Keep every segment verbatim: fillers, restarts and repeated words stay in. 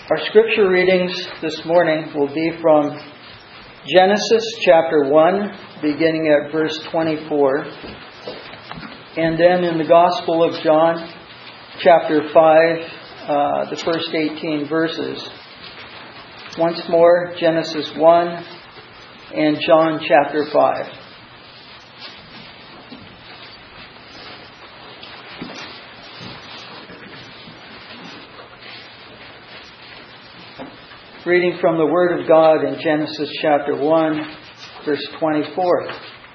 Our scripture readings this morning will be from Genesis chapter one, beginning at verse twenty-four, and then in the Gospel of John chapter five, uh, the first eighteen verses. Once more, Genesis one and John chapter five. Reading from the Word of God in Genesis chapter one, verse twenty-four.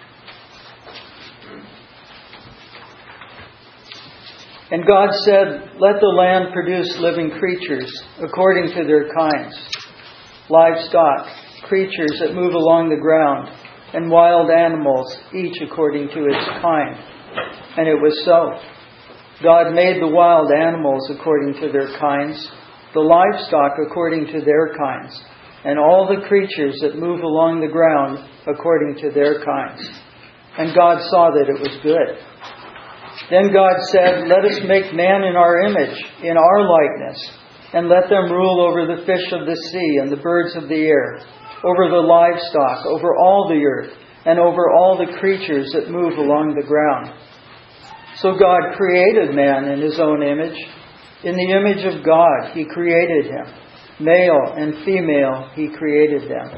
And God said, "Let the land produce living creatures according to their kinds, livestock, creatures that move along the ground, and wild animals, each according to its kind." And it was so. God made the wild animals according to their kinds, the livestock according to their kinds, and all the creatures that move along the ground according to their kinds. And God saw that it was good. Then God said, "Let us make man in our image, in our likeness, and let them rule over the fish of the sea and the birds of the air, over the livestock, over all the earth, and over all the creatures that move along the ground." So God created man in His own image. In the image of God He created him. Male and female He created them.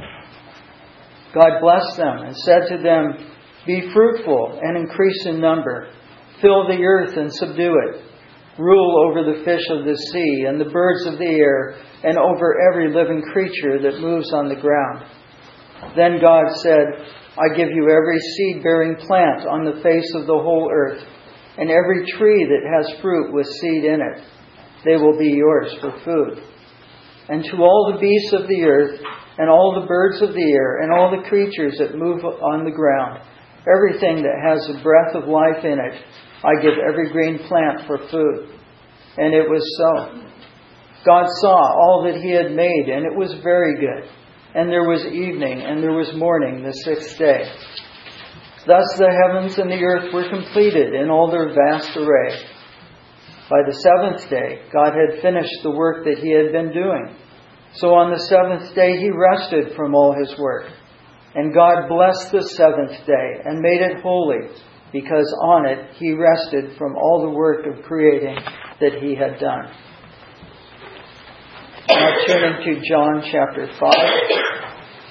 God blessed them and said to them, "Be fruitful and increase in number. Fill the earth and subdue it. Rule over the fish of the sea and the birds of the air and over every living creature that moves on the ground." Then God said, "I give you every seed-bearing plant on the face of the whole earth, and every tree that has fruit with seed in it. They will be yours for food. And to all the beasts of the earth, and all the birds of the air, and all the creatures that move on the ground, everything that has the breath of life in it, I give every green plant for food." And it was so. God saw all that He had made, and it was very good. And there was evening, and there was morning the sixth day. Thus the heavens and the earth were completed in all their vast array. By the seventh day, God had finished the work that He had been doing. So on the seventh day, He rested from all His work. And God blessed the seventh day and made it holy, because on it He rested from all the work of creating that He had done. Now turning to John chapter five.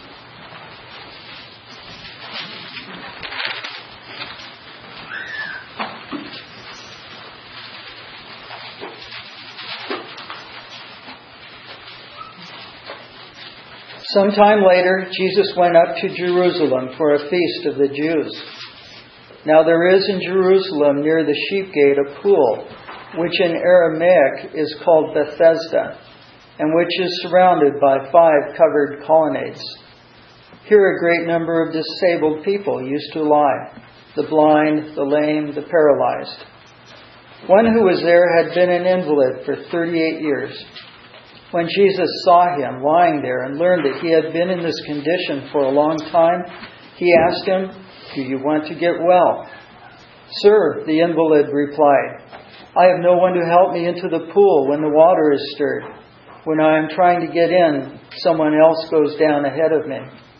Sometime later, Jesus went up to Jerusalem for a feast of the Jews. Now there is in Jerusalem near the sheep gate a pool, which in Aramaic is called Bethesda, and which is surrounded by five covered colonnades. Here a great number of disabled people used to lie, the blind, the lame, the paralyzed. One who was there had been an invalid for thirty-eight years. When Jesus saw him lying there and learned that he had been in this condition for a long time, He asked him, "Do you want to get well?" "Sir," the invalid replied, "I have no one to help me into the pool when the water is stirred. When I am trying to get in, someone else goes down ahead of me."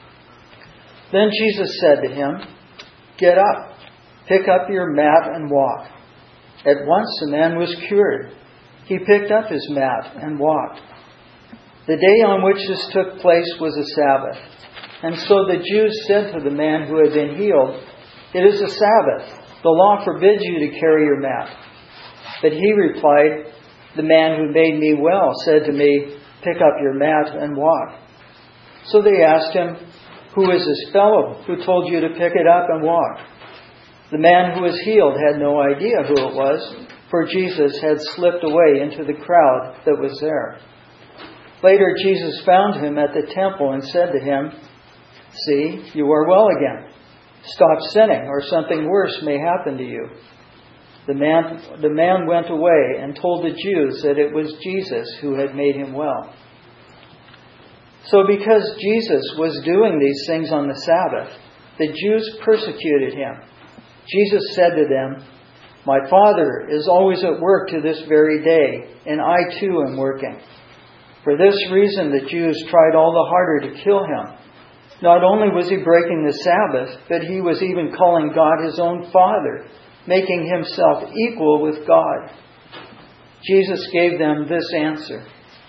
Then Jesus said to him, "Get up, pick up your mat and walk." At once the man was cured. He picked up his mat and walked. The day on which this took place was a Sabbath. And so the Jews said to the man who had been healed, "It is a Sabbath. The law forbids you to carry your mat." But he replied, "The man who made me well said to me, 'Pick up your mat and walk.'" So they asked him, "Who is this fellow who told you to pick it up and walk?" The man who was healed had no idea who it was, for Jesus had slipped away into the crowd that was there. Later Jesus found him at the temple and said to him, "See, you are well again. Stop sinning, or something worse may happen to you." The man, the man went away and told the Jews that it was Jesus who had made him well. So because Jesus was doing these things on the Sabbath, the Jews persecuted Him. Jesus said to them, "My Father is always at work to this very day, and I too am working." For this reason the Jews tried all the harder to kill him. Not only was he breaking the Sabbath, but he was even calling God his own Father, making himself equal with God. Jesus gave them this answer: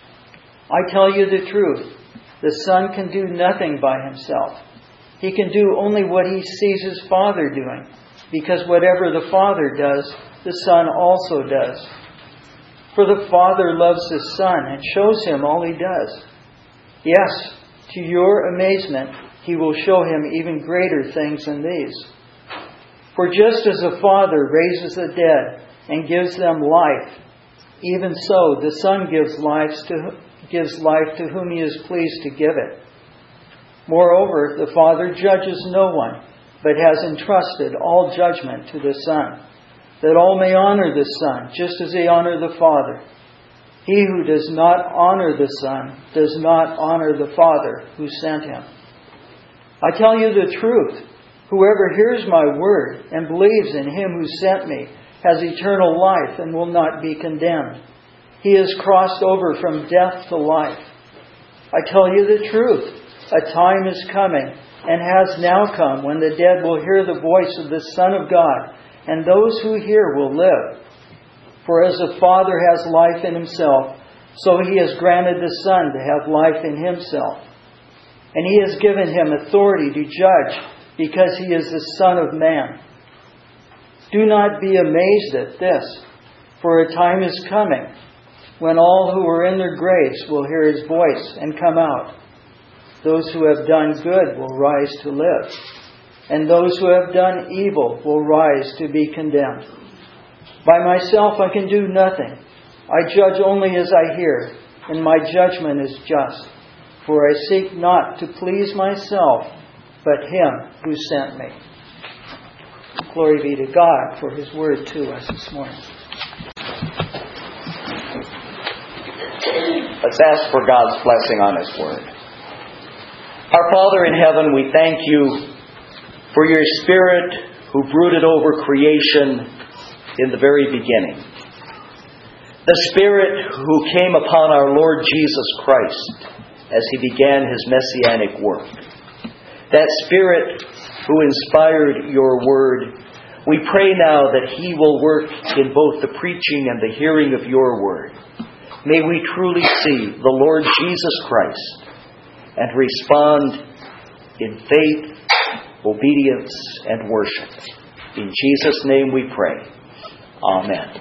I tell you the truth, the Son can do nothing by himself. He can do only what he sees his Father doing, because whatever the Father does, the Son also does. For the Father loves the Son and shows him all he does. Yes, to your amazement, he will show him even greater things than these. For just as the Father raises the dead and gives them life, even so the Son gives life to, gives life to whom he is pleased to give it. Moreover, the Father judges no one, but has entrusted all judgment to the Son, that all may honor the Son, just as they honor the Father. He who does not honor the Son does not honor the Father who sent him. I tell you the truth, whoever hears my word and believes in him who sent me has eternal life and will not be condemned. He has crossed over from death to life. I tell you the truth, a time is coming and has now come when the dead will hear the voice of the Son of God, and those who hear will live. For as the Father has life in himself, so he has granted the Son to have life in himself. And he has given him authority to judge, because he is the Son of Man. Do not be amazed at this, for a time is coming when all who are in their graves will hear his voice and come out. Those who have done good will rise to live, and those who have done evil will rise to be condemned. By myself I can do nothing. I judge only as I hear, and my judgment is just. For I seek not to please myself, but him who sent me. Glory be to God for his word to us this morning. Let's ask for God's blessing on his word. Our Father in heaven, we thank you for your Spirit who brooded over creation in the very beginning. The Spirit who came upon our Lord Jesus Christ as he began his messianic work. That Spirit who inspired your word, we pray now that he will work in both the preaching and the hearing of your word. May we truly see the Lord Jesus Christ and respond in faith, obedience, and worship. In Jesus' name we pray. Amen.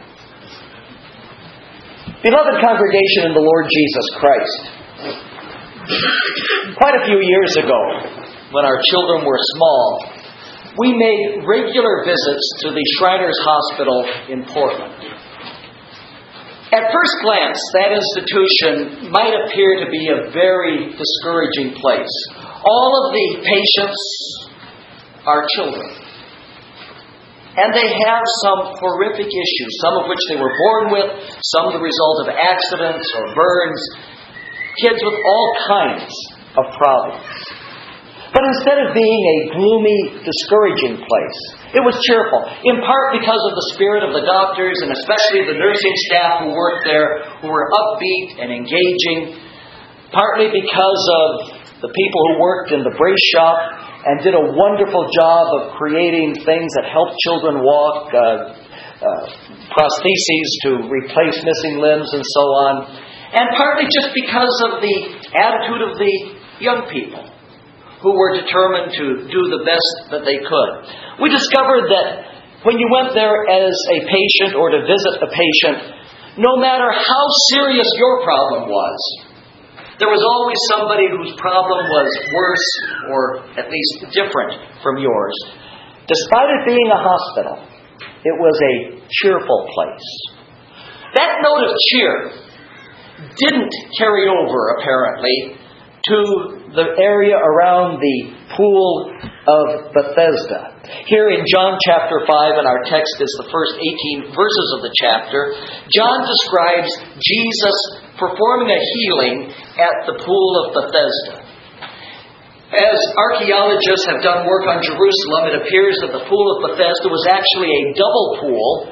Beloved congregation in the Lord Jesus Christ, quite a few years ago, when our children were small, we made regular visits to the Shriners Hospital in Portland. At first glance, that institution might appear to be a very discouraging place. All of the patients are children. And they have some horrific issues, some of which they were born with, some the result of accidents or burns. Kids with all kinds of problems. But instead of being a gloomy, discouraging place, it was cheerful, in part because of the spirit of the doctors and especially the nursing staff who worked there, who were upbeat and engaging, partly because of the people who worked in the brace shop and did a wonderful job of creating things that help children walk, uh, uh, prostheses to replace missing limbs and so on, and partly just because of the attitude of the young people, who were determined to do the best that they could. We discovered that when you went there as a patient or to visit a patient, no matter how serious your problem was, there was always somebody whose problem was worse or at least different from yours. Despite it being a hospital, it was a cheerful place. That note of cheer didn't carry over, apparently, to the area around the pool of Bethesda. Here in John chapter five, and our text is the first eighteen verses of the chapter, John describes Jesus performing a healing at the pool of Bethesda. As archaeologists have done work on Jerusalem, it appears that the pool of Bethesda was actually a double pool,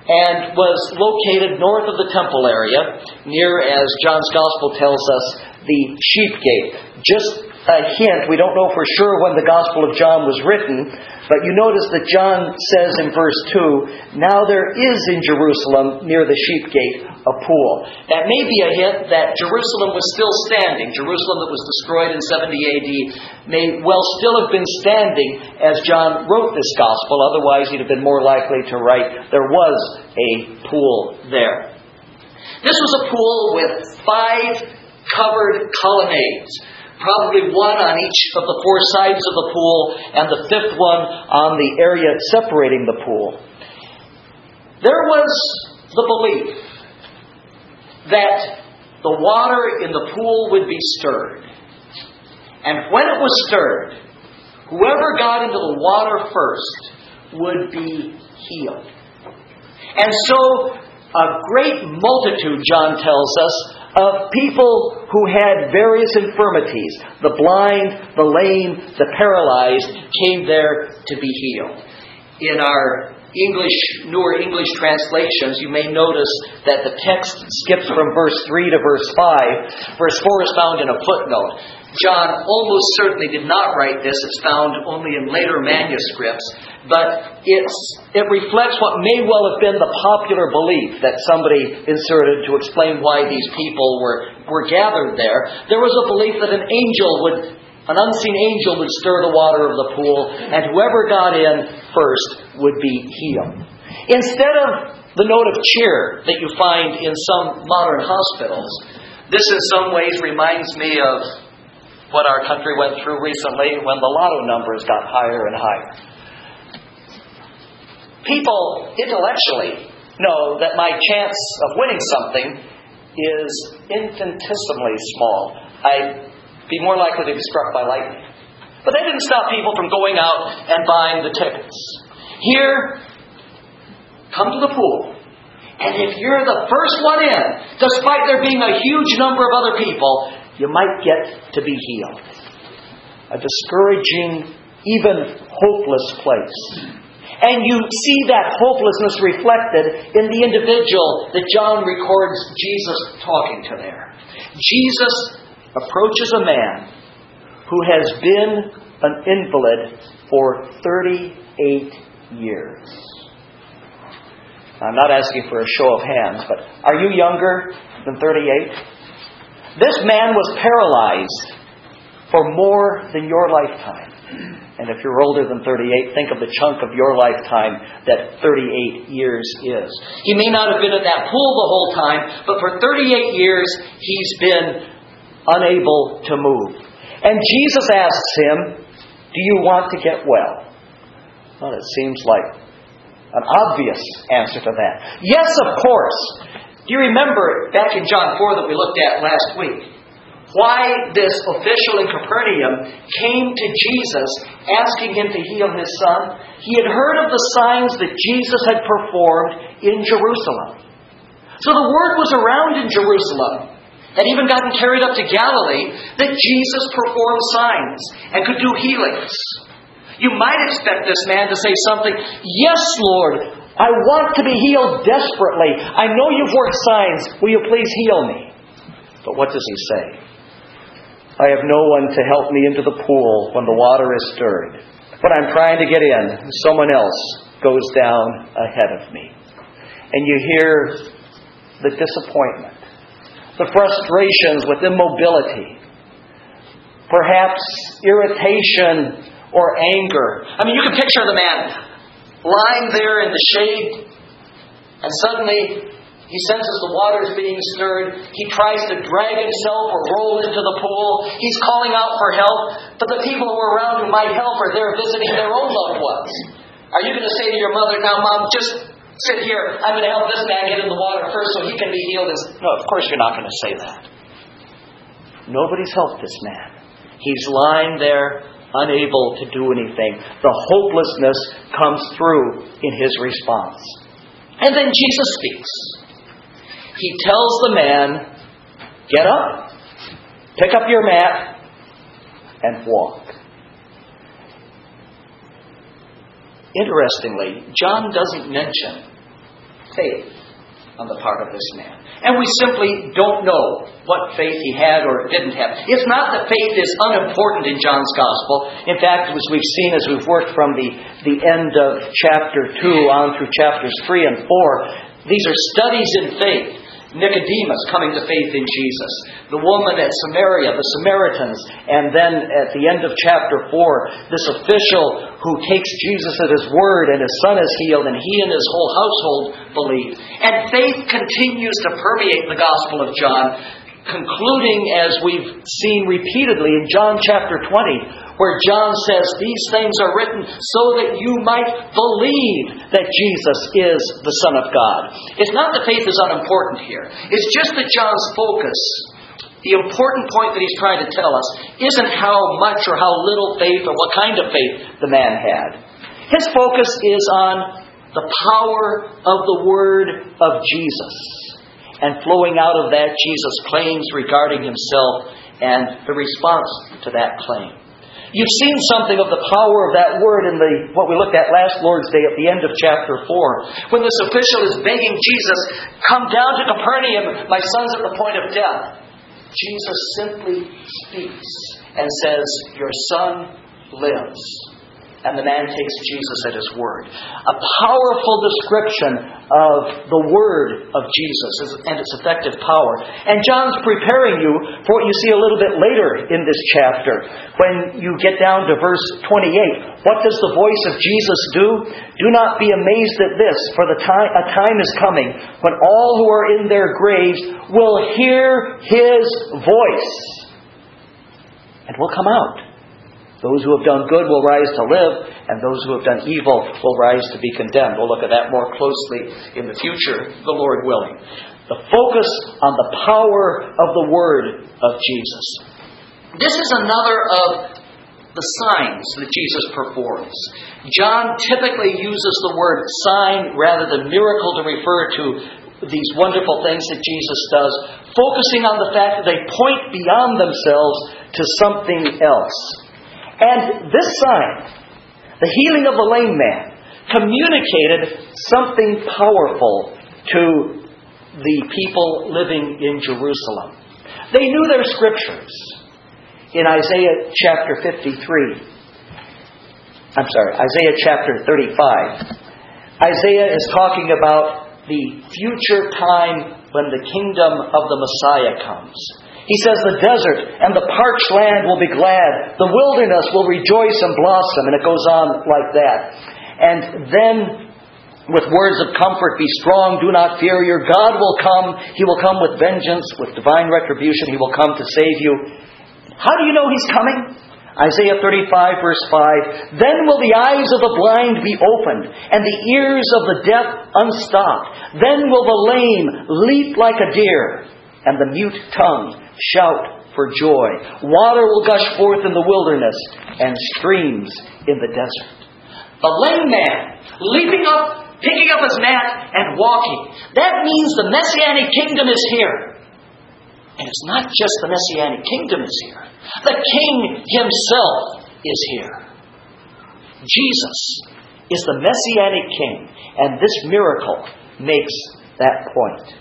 and was located north of the temple area, near, as John's Gospel tells us, the sheep gate. Just a hint, we don't know for sure when the Gospel of John was written, but you notice that John says in verse two, "Now there is in Jerusalem, near the sheep gate, a pool." That may be a hint that Jerusalem was still standing. Jerusalem that was destroyed in seventy A D may well still have been standing as John wrote this Gospel. Otherwise, he'd have been more likely to write, "There was a pool there." This was a pool with five covered colonnades. Probably one on each of the four sides of the pool, and the fifth one on the area separating the pool. There was the belief that the water in the pool would be stirred. And when it was stirred, whoever got into the water first would be healed. And so, a great multitude, John tells us, of people who had various infirmities, the blind, the lame, the paralyzed, came there to be healed. In our English, newer English translations, you may notice that the text skips from verse three to verse five. Verse four is found in a footnote. John almost certainly did not write this. It's found only in later manuscripts. But it's, it reflects what may well have been the popular belief that somebody inserted to explain why these people were, were gathered there. There was a belief that an angel would, an unseen angel would stir the water of the pool, and whoever got in first would be healed. Instead of the note of cheer that you find in some modern hospitals, this in some ways reminds me of what our country went through recently when the lotto numbers got higher and higher. People intellectually know that my chance of winning something is infinitesimally small. I'd be more likely to be struck by lightning. But that didn't stop people from going out and buying the tickets. Here, come to the pool. And if you're the first one in, despite there being a huge number of other people, you might get to be healed. A discouraging, even hopeless place. And you see that hopelessness reflected in the individual that John records Jesus talking to there. Jesus approaches a man who has been an invalid for thirty-eight years. I'm not asking for a show of hands, but are you younger than thirty-eight? This man was paralyzed for more than your lifetime. And if you're older than thirty-eight, think of the chunk of your lifetime that thirty-eight years is. He may not have been in that pool the whole time, but for thirty-eight years, he's been unable to move. And Jesus asks him, "Do you want to get well?" Well, it seems like an obvious answer to that. Yes, of course. Do you remember back in John four that we looked at last week? Why this official in Capernaum came to Jesus asking him to heal his son? He had heard of the signs that Jesus had performed in Jerusalem. So the word was around in Jerusalem, had even gotten carried up to Galilee, that Jesus performed signs and could do healings. You might expect this man to say something, "Yes, Lord, I want to be healed desperately. I know you've worked signs. Will you please heal me?" But what does he say? "I have no one to help me into the pool when the water is stirred. But I'm trying to get in. Someone else goes down ahead of me." And you hear the disappointment, the frustrations with immobility, perhaps irritation or anger. I mean, you can picture the man lying there in the shade, and suddenly he senses the water is being stirred. He tries to drag himself or roll into the pool. He's calling out for help, but the people who are around who might help are there visiting their own loved ones. Are you going to say to your mother, "Now, Mom, just sit here. I'm going to help this man get in the water first so he can be healed"? No, of course you're not going to say that. Nobody's helped this man. He's lying there, unable to do anything. The hopelessness comes through in his response. And then Jesus speaks. He tells the man, "Get up, pick up your mat, and walk." Interestingly, John doesn't mention faith on the part of this man. And we simply don't know what faith he had or didn't have. It's not that faith is unimportant in John's Gospel. In fact, as we've seen as we've worked from the, the end of chapter two on through chapters three and four, these are studies in faith. Nicodemus coming to faith in Jesus. The woman at Samaria, the Samaritans. And then at the end of chapter four, this official who takes Jesus at His word and his son is healed and he and his whole household believe. And faith continues to permeate the Gospel of John, concluding, as we've seen repeatedly in John chapter twenty, where John says, these things are written so that you might believe that Jesus is the Son of God. It's not that faith is unimportant here. It's just that John's focus, the important point that he's trying to tell us, isn't how much or how little faith or what kind of faith the man had. His focus is on the power of the Word of Jesus. And flowing out of that, Jesus' claims regarding Himself and the response to that claim. You've seen something of the power of that word in the what we looked at last Lord's Day at the end of chapter four. When this official is begging Jesus, come down to Capernaum, my son's at the point of death. Jesus simply speaks and says, your son lives. And the man takes Jesus at His word. A powerful description of the word of Jesus and its effective power. And John's preparing you for what you see a little bit later in this chapter. When you get down to verse twenty-eight, what does the voice of Jesus do? Do not be amazed at this, for the time, a time is coming when all who are in their graves will hear His voice and will come out. Those who have done good will rise to live, and those who have done evil will rise to be condemned. We'll look at that more closely in the future, the Lord willing. The focus on the power of the Word of Jesus. This is another of the signs that Jesus performs. John typically uses the word sign rather than miracle to refer to these wonderful things that Jesus does, focusing on the fact that they point beyond themselves to something else. And this sign, the healing of the lame man, communicated something powerful to the people living in Jerusalem. They knew their scriptures. In Isaiah chapter fifty-three, I'm sorry, Isaiah chapter thirty-five, Isaiah is talking about the future time when the kingdom of the Messiah comes. He says the desert and the parched land will be glad. The wilderness will rejoice and blossom. And it goes on like that. And then with words of comfort, be strong, do not fear. Your God will come. He will come with vengeance, with divine retribution. He will come to save you. How do you know He's coming? Isaiah thirty-five verse five. Then will the eyes of the blind be opened, and the ears of the deaf unstopped. Then will the lame leap like a deer, and the mute tongue shout for joy. Water will gush forth in the wilderness and streams in the desert. The lame man leaping up, picking up his mat and walking. That means the Messianic kingdom is here. And it's not just the Messianic kingdom is here. The King Himself is here. Jesus is the Messianic King, and this miracle makes that point.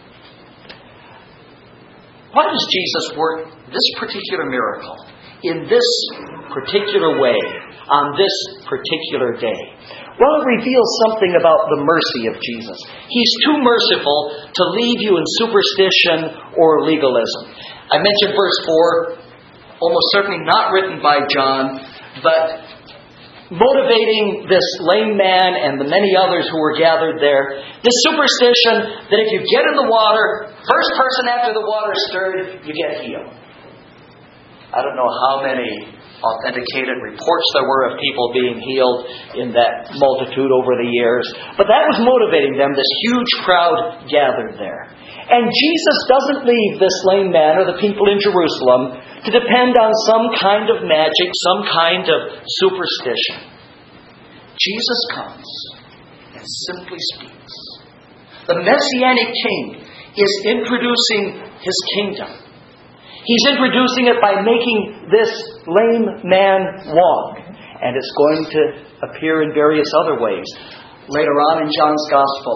Why does Jesus work this particular miracle in this particular way on this particular day? Well, it reveals something about the mercy of Jesus. He's too merciful to leave you in superstition or legalism. I mentioned verse four, almost certainly not written by John, but motivating this lame man and the many others who were gathered there. This superstition that if you get in the water, first person after the water stirred, you get healed. I don't know how many authenticated reports there were of people being healed in that multitude over the years. But that was motivating them, this huge crowd gathered there. And Jesus doesn't leave this lame man or the people in Jerusalem to depend on some kind of magic, some kind of superstition. Jesus comes and simply speaks. The Messianic King is introducing His kingdom. He's introducing it by making this lame man walk. And it's going to appear in various other ways. Later on in John's Gospel,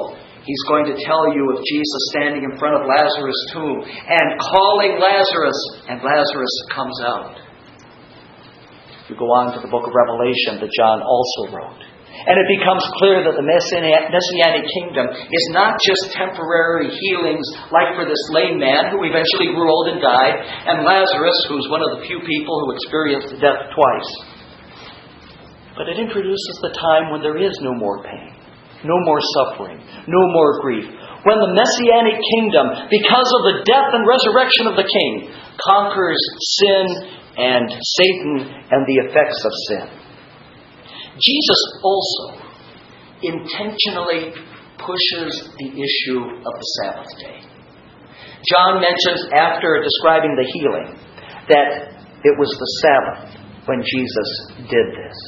He's going to tell you of Jesus standing in front of Lazarus' tomb and calling Lazarus, and Lazarus comes out. You go on to the book of Revelation that John also wrote. And it becomes clear that the Messianic kingdom is not just temporary healings like for this lame man who eventually grew old and died, and Lazarus, who's one of the few people who experienced death twice. But it introduces the time when there is no more pain, no more suffering, no more grief. When the Messianic kingdom, because of the death and resurrection of the King, conquers sin and Satan and the effects of sin. Jesus also intentionally pushes the issue of the Sabbath day. John mentions, after describing the healing, that it was the Sabbath when Jesus did this.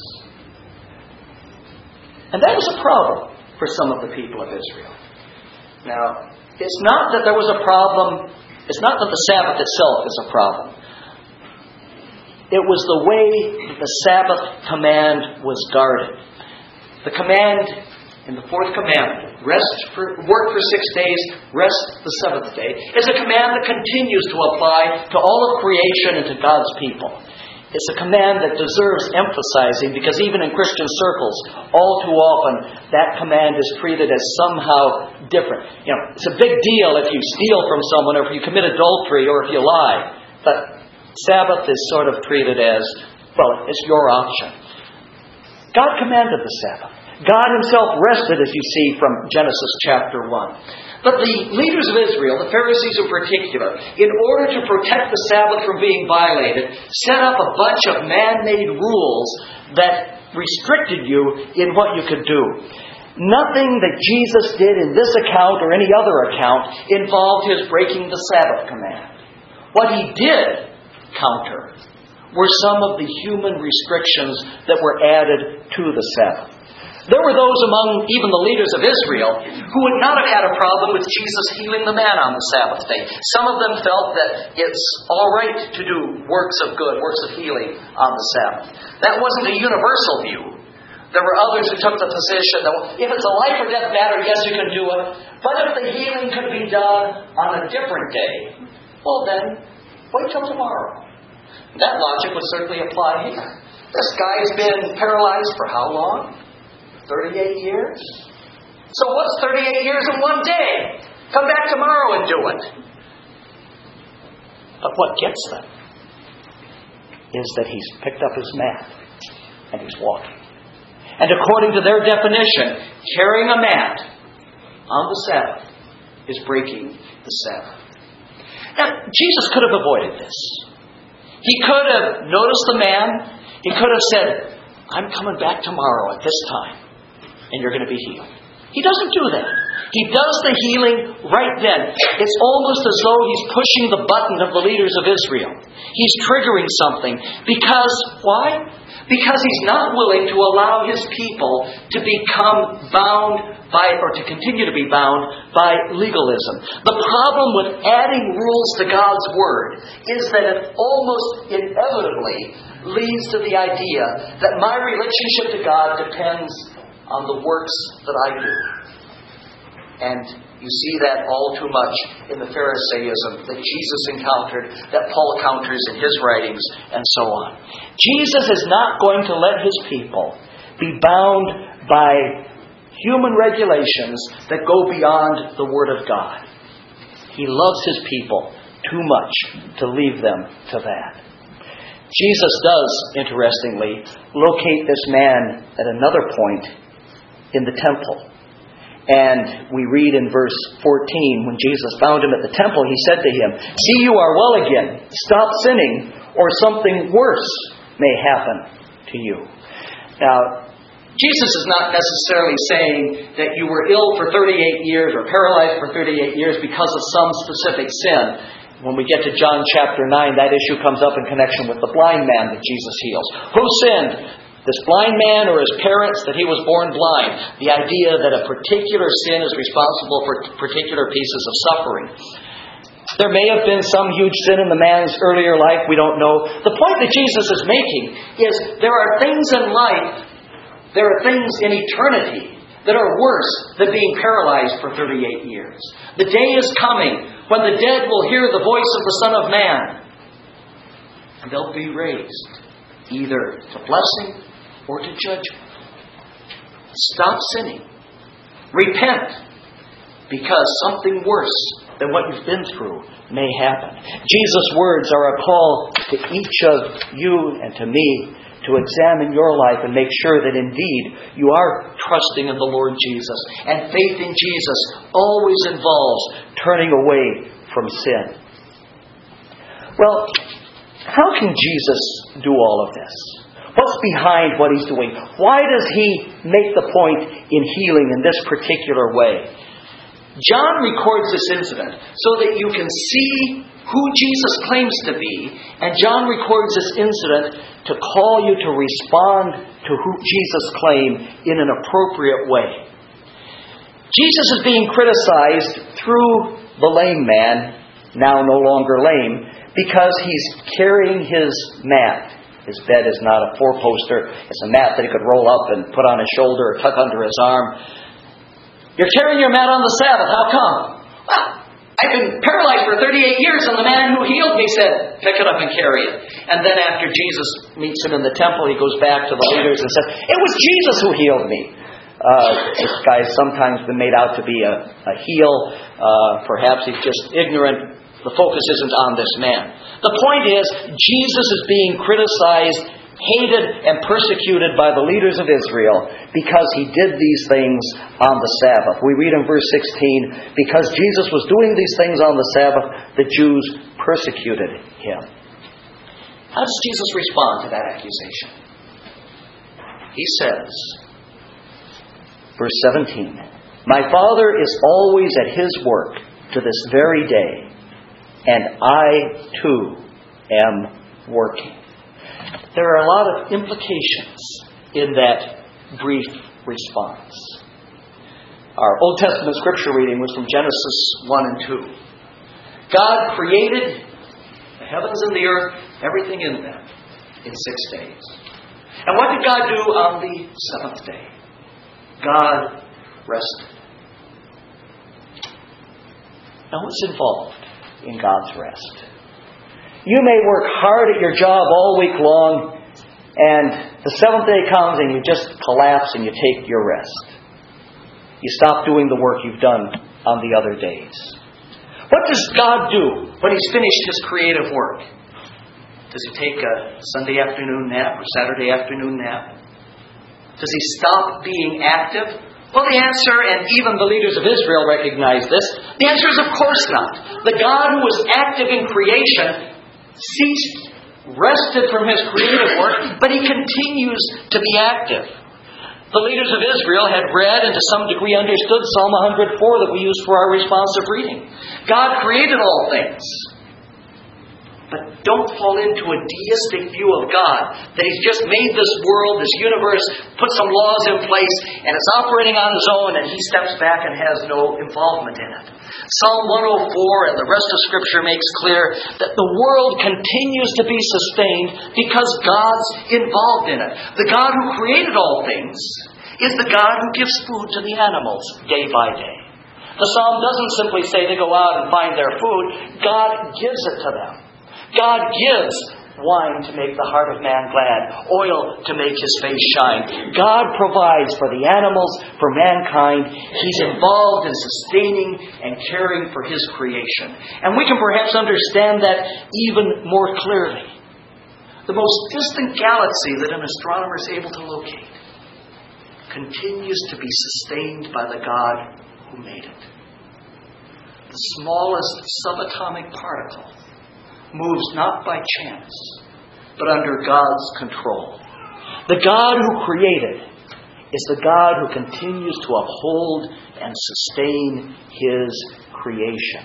And that was a problem for some of the people of Israel. Now, it's not that there was a problem, it's not that the Sabbath itself is a problem. It was the way that the Sabbath command was guarded. The command in the fourth commandment, rest for, work for six days, rest the seventh day, is a command that continues to apply to all of creation and to God's people. It's a command that deserves emphasizing because even in Christian circles, all too often, that command is treated as somehow different. You know, it's a big deal if you steal from someone or if you commit adultery or if you lie. But Sabbath is sort of treated as, well, it's your option. God commanded the Sabbath. God Himself rested, as you see from Genesis chapter one. But the leaders of Israel, the Pharisees in particular, in order to protect the Sabbath from being violated, set up a bunch of man-made rules that restricted you in what you could do. Nothing that Jesus did in this account or any other account involved His breaking the Sabbath command. What He did counter were some of the human restrictions that were added to the Sabbath. There were those among even the leaders of Israel who would not have had a problem with Jesus healing the man on the Sabbath day. Some of them felt that it's all right to do works of good, works of healing on the Sabbath. That wasn't a universal view. There were others who took the position that if it's a life or death matter, yes, you can do it. But if the healing could be done on a different day, well then, wait till tomorrow. That logic would certainly apply here. This guy's been paralyzed for how long? thirty-eight years? So what's thirty-eight years in one day? Come back tomorrow and do it. But what gets them is that he's picked up his mat and he's walking. And according to their definition, carrying a mat on the Sabbath is breaking the Sabbath. Now, Jesus could have avoided this. He could have noticed the man. He could have said, I'm coming back tomorrow at this time, and you're going to be healed. He doesn't do that. He does the healing right then. It's almost as though He's pushing the button of the leaders of Israel. He's triggering something. Because, why? Because He's not willing to allow His people to become bound by, or to continue to be bound by legalism. The problem with adding rules to God's Word is that it almost inevitably leads to the idea that my relationship to God depends on the works that I do. And you see that all too much in the Pharisaism that Jesus encountered, that Paul counters in his writings, and so on. Jesus is not going to let His people be bound by human regulations that go beyond the Word of God. He loves His people too much to leave them to that. Jesus does, interestingly, locate this man at another point in the temple. And we read in verse fourteen, when Jesus found him at the temple, He said to him, See, you are well again. Stop sinning, or something worse may happen to you. Now, Jesus is not necessarily saying that you were ill for thirty-eight years or paralyzed for thirty-eight years because of some specific sin. When we get to John chapter nine, that issue comes up in connection with the blind man that Jesus heals. Who sinned? This blind man or his parents that he was born blind? The idea that a particular sin is responsible for particular pieces of suffering. There may have been some huge sin in the man's earlier life. We don't know. The point that Jesus is making is there are things in life, there are things in eternity that are worse than being paralyzed for thirty-eight years. The day is coming when the dead will hear the voice of the Son of Man. And they'll be raised either to blessing or to judgment. Stop sinning. Repent, because something worse than what you've been through may happen. Jesus' words are a call to each of you and to me to examine your life and make sure that indeed you are trusting in the Lord Jesus. And faith in Jesus always involves turning away from sin. Well, how can Jesus do all of this? What's behind what He's doing? Why does He make the point in healing in this particular way? John records this incident so that you can see who Jesus claims to be, and John records this incident to call you to respond to who Jesus claimed in an appropriate way. Jesus is being criticized through the lame man, now no longer lame, because he's carrying his mat. His bed is not a four-poster. It's a mat that he could roll up and put on his shoulder or tuck under his arm. You're carrying your mat on the Sabbath. How come? Well, I've been paralyzed for thirty-eight years, and the man who healed me said, pick it up and carry it. And then after Jesus meets him in the temple, he goes back to the leaders and says, it was Jesus who healed me. Uh, this guy's sometimes been made out to be a, a heel. Uh, perhaps he's just ignorant. The focus isn't on this man. The point is, Jesus is being criticized, hated, and persecuted by the leaders of Israel because He did these things on the Sabbath. We read in verse sixteen, because Jesus was doing these things on the Sabbath, the Jews persecuted Him. How does Jesus respond to that accusation? He says, verse seventeen, my Father is always at His work to this very day, and I too am working. There are a lot of implications in that brief response. Our Old Testament scripture reading was from Genesis one and two. God created the heavens and the earth, everything in them, in six days. And what did God do on the seventh day? God rested. Now what's involved in God's rest? You may work hard at your job all week long, and the seventh day comes and you just collapse and you take your rest. You stop doing the work you've done on the other days. What does God do when He's finished His creative work? Does He take a Sunday afternoon nap or Saturday afternoon nap? Does He stop being active? Well, the answer, and even the leaders of Israel recognize this, the answer is of course not. The God who was active in creation ceased, rested from His creative work, but He continues to be active. The leaders of Israel had read and to some degree understood Psalm one hundred four that we use for our responsive reading. God created all things. But don't fall into a deistic view of God, that He's just made this world, this universe, put some laws in place, and it's operating on its own, and He steps back and has no involvement in it. Psalm one oh four and the rest of Scripture makes clear that the world continues to be sustained because God's involved in it. The God who created all things is the God who gives food to the animals day by day. The psalm doesn't simply say they go out and find their food. God gives it to them. God gives wine to make the heart of man glad, oil to make his face shine. God provides for the animals, for mankind. He's involved in sustaining and caring for His creation. And we can perhaps understand that even more clearly. The most distant galaxy that an astronomer is able to locate continues to be sustained by the God who made it. The smallest subatomic particle moves not by chance, but under God's control. The God who created is the God who continues to uphold and sustain His creation.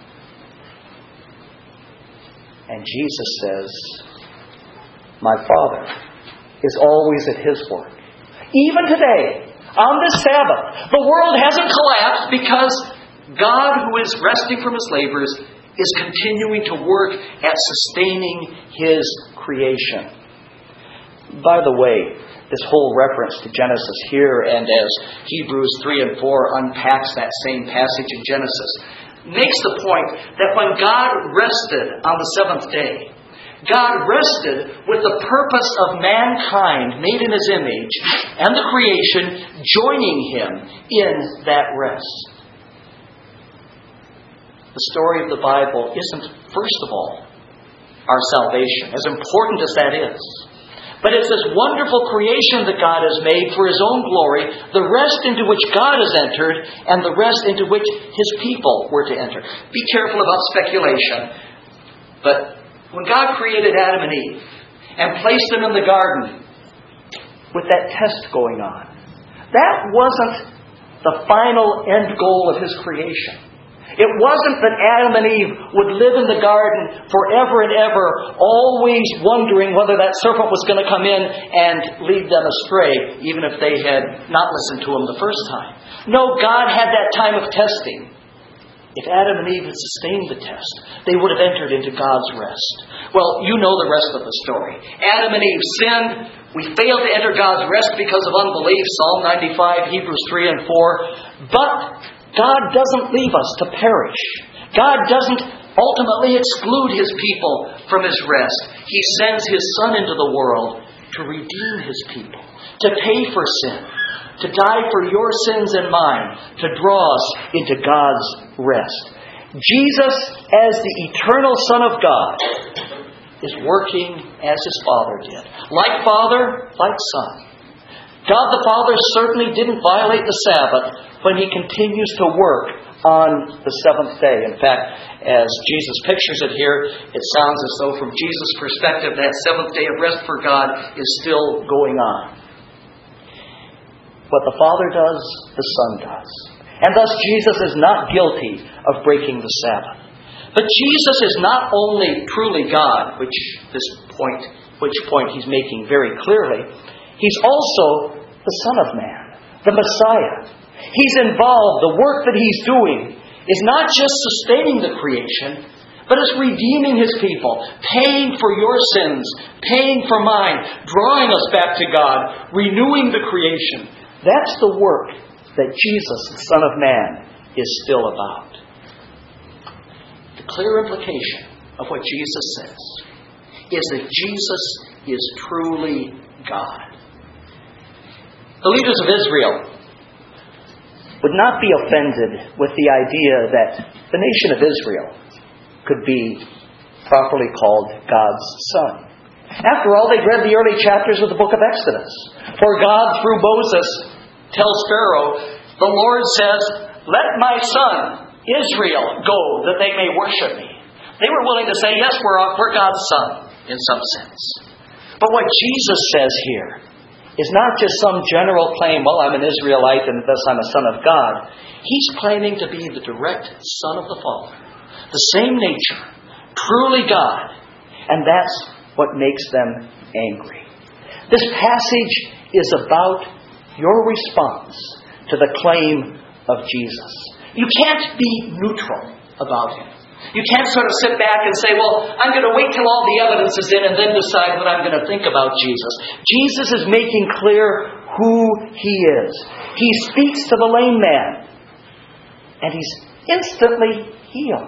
And Jesus says, my Father is always at His work. Even today, on this Sabbath, the world hasn't collapsed because God, who is resting from His labors, is continuing to work at sustaining His creation. By the way, this whole reference to Genesis here, and as Hebrews three and four unpacks that same passage in Genesis, makes the point that when God rested on the seventh day, God rested with the purpose of mankind made in His image and the creation joining Him in that rest. The story of the Bible isn't, first of all, our salvation, as important as that is. But it's this wonderful creation that God has made for His own glory, the rest into which God has entered, and the rest into which His people were to enter. Be careful about speculation. But when God created Adam and Eve and placed them in the garden with that test going on, that wasn't the final end goal of His creation. It wasn't that Adam and Eve would live in the garden forever and ever, always wondering whether that serpent was going to come in and lead them astray, even if they had not listened to him the first time. No, God had that time of testing. If Adam and Eve had sustained the test, they would have entered into God's rest. Well, you know the rest of the story. Adam and Eve sinned. We failed to enter God's rest because of unbelief. Psalm ninety-five, Hebrews three and four. But God doesn't leave us to perish. God doesn't ultimately exclude His people from His rest. He sends His Son into the world to redeem His people, to pay for sin, to die for your sins and mine, to draw us into God's rest. Jesus, as the eternal Son of God, is working as His Father did. Like Father, like Son. God the Father certainly didn't violate the Sabbath when He continues to work on the seventh day. In fact, as Jesus pictures it here, it sounds as though from Jesus' perspective, that seventh day of rest for God is still going on. What the Father does, the Son does. And thus Jesus is not guilty of breaking the Sabbath. But Jesus is not only truly God, which this point, which point He's making very clearly. He's also the Son of Man, the Messiah. He's involved. The work that He's doing is not just sustaining the creation, but it's redeeming His people, paying for your sins, paying for mine, drawing us back to God, renewing the creation. That's the work that Jesus, the Son of Man, is still about. The clear implication of what Jesus says is that Jesus is truly God. The leaders of Israel would not be offended with the idea that the nation of Israel could be properly called God's son. After all, they'd read the early chapters of the book of Exodus. For God, through Moses, tells Pharaoh, the Lord says, let my son Israel go that they may worship me. They were willing to say, yes, we're, we're God's son in some sense. But what Jesus says here is not just some general claim, well, I'm an Israelite and thus I'm a son of God. He's claiming to be the direct Son of the Father. The same nature, truly God. And that's what makes them angry. This passage is about your response to the claim of Jesus. You can't be neutral about Him. You can't sort of sit back and say, well, I'm going to wait till all the evidence is in and then decide what I'm going to think about Jesus. Jesus is making clear who He is. He speaks to the lame man, and he's instantly healed.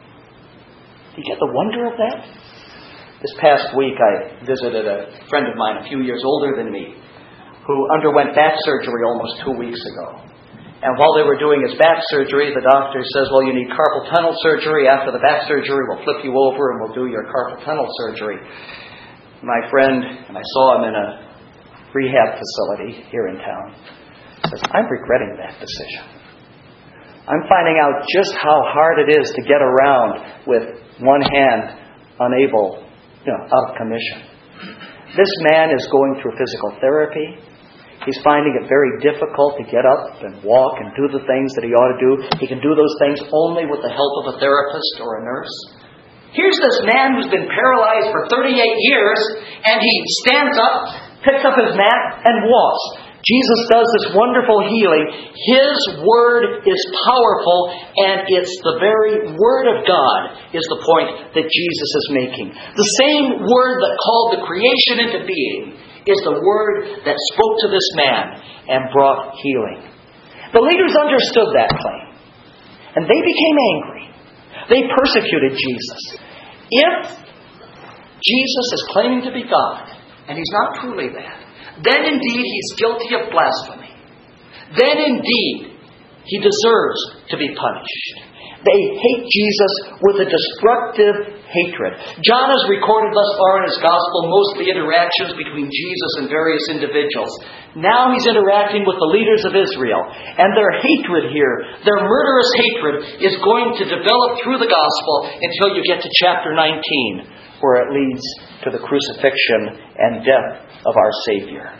Do you get the wonder of that? This past week I visited a friend of mine, a few years older than me, who underwent back surgery almost two weeks ago. And while they were doing his back surgery, the doctor says, well, you need carpal tunnel surgery. After the back surgery, we'll flip you over and we'll do your carpal tunnel surgery. My friend, and I saw him in a rehab facility here in town, says, I'm regretting that decision. I'm finding out just how hard it is to get around with one hand unable, you know, out of commission. This man is going through physical therapy. He's finding it very difficult to get up and walk and do the things that he ought to do. He can do those things only with the help of a therapist or a nurse. Here's this man who's been paralyzed for thirty-eight years, and he stands up, picks up his mat, and walks. Jesus does this wonderful healing. His Word is powerful, and it's the very Word of God is the point that Jesus is making. The same Word that called the creation into being is the word that spoke to this man and brought healing. The leaders understood that claim, and they became angry. They persecuted Jesus. If Jesus is claiming to be God, and He's not truly that, then indeed He's guilty of blasphemy. Then indeed He deserves to be punished. They hate Jesus with a destructive hatred. John has recorded thus far in his gospel mostly interactions between Jesus and various individuals. Now he's interacting with the leaders of Israel. And their hatred here, their murderous hatred, is going to develop through the gospel until you get to chapter nineteen, where it leads to the crucifixion and death of our Savior.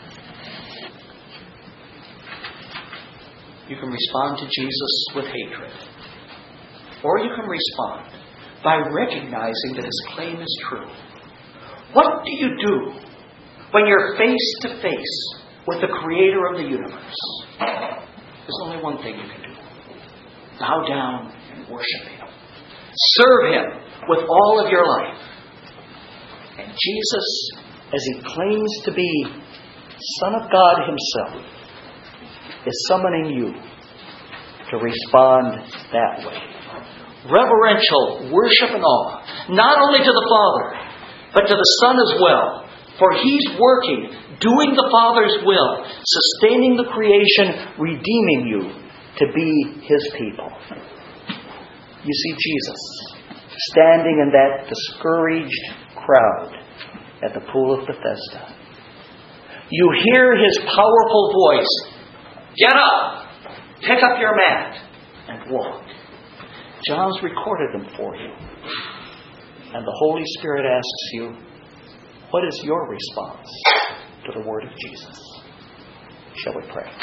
You can respond to Jesus with hatred. Or you can respond by recognizing that His claim is true. What do you do when you're face to face with the Creator of the universe? There's only one thing you can do. Bow down and worship Him. Serve Him with all of your life. And Jesus, as He claims to be Son of God Himself, is summoning you to respond that way. Reverential worship and awe, not only to the Father, but to the Son as well. For He's working, doing the Father's will, sustaining the creation, redeeming you to be His people. You see Jesus standing in that discouraged crowd at the pool of Bethesda. You hear His powerful voice. Get up, pick up your mat, and walk. John's recorded them for you. And the Holy Spirit asks you, what is your response to the word of Jesus? Shall we pray?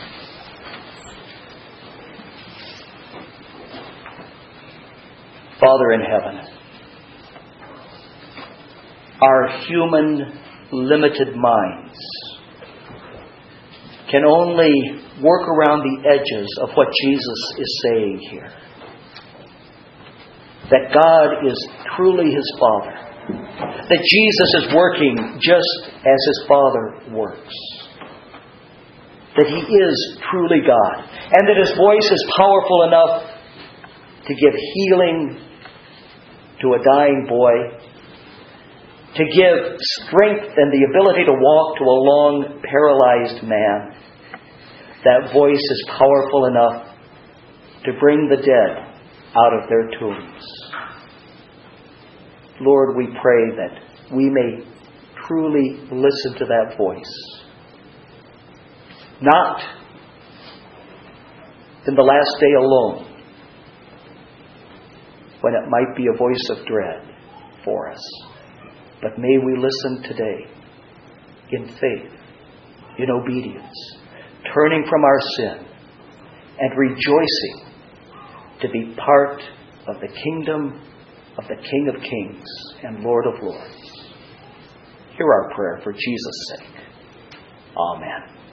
Father in heaven, our human, limited minds can only work around the edges of what Jesus is saying here. That God is truly His Father. That Jesus is working just as His Father works. That He is truly God. And that His voice is powerful enough to give healing to a dying boy. To give strength and the ability to walk to a long paralyzed man. That voice is powerful enough to bring the dead out of their tombs. Lord, we pray that we may truly listen to that voice. Not in the last day alone, when it might be a voice of dread for us, but may we listen today in faith, in obedience, turning from our sin and rejoicing to be part of the kingdom of the King of Kings and Lord of Lords. Hear our prayer for Jesus' sake. Amen.